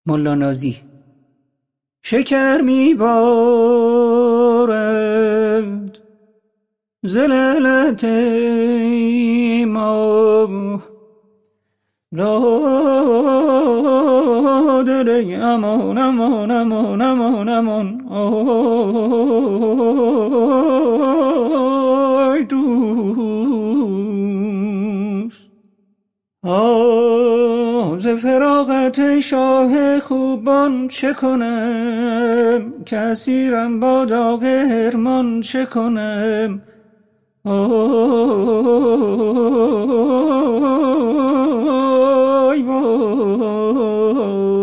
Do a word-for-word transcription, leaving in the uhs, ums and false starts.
ملا نازی. شکر می بارد ز لعلت ما دل امان امان امان امان امان آی دوست. آه ز فراغت شاه خوبان چه کنم، که اسیرم با داغ حرمان چه کنم. آی وای